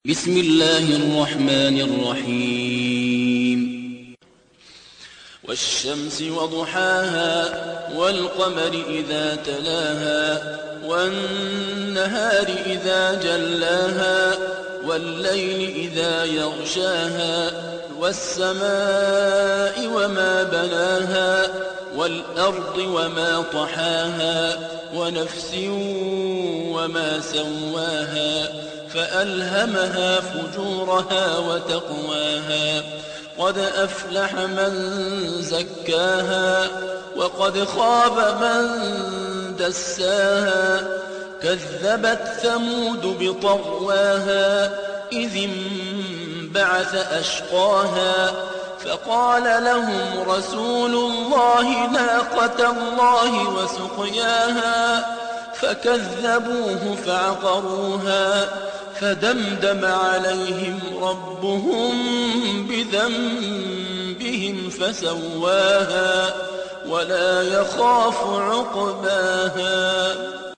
بسم الله الرحمن الرحيم والشمس وضحاها والقمر إذا تلاها والنهار إذا جلاها والليل إذا يغشاها والسماء وما بناها والأرض وما طحاها ونفس وما سواها فألهمها فجورها وتقواها قد أفلح من زكاها وقد خاب من دساها كذبت ثمود بطغواها إذ انبعث أشقاها فقال لهم رسول الله ناقة الله وسقياها فكذبوه فعقروها فدمدم عليهم ربهم بذنبهم فسواها ولا يخاف عقباها.